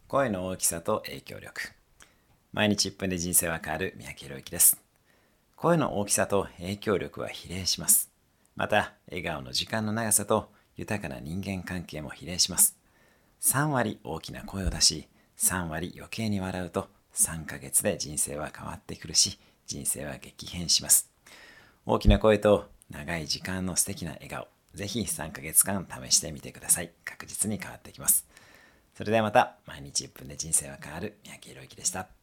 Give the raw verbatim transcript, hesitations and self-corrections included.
声の大きさと影響力。毎日いっぷんで人生は変わる三宅宏之です。声の大きさと影響力は比例します。また、笑顔の時間の長さと豊かな人間関係も比例します。さん割大きな声を出し、さん割余計に笑うとさんかげつで人生は変わってくるし、人生は激変します。大きな声と長い時間の素敵な笑顔。ぜひさんかげつかん試してみてください。確実に変わってきます。それではまた、毎日いっぷんで人生は変わる三宅宏之でした。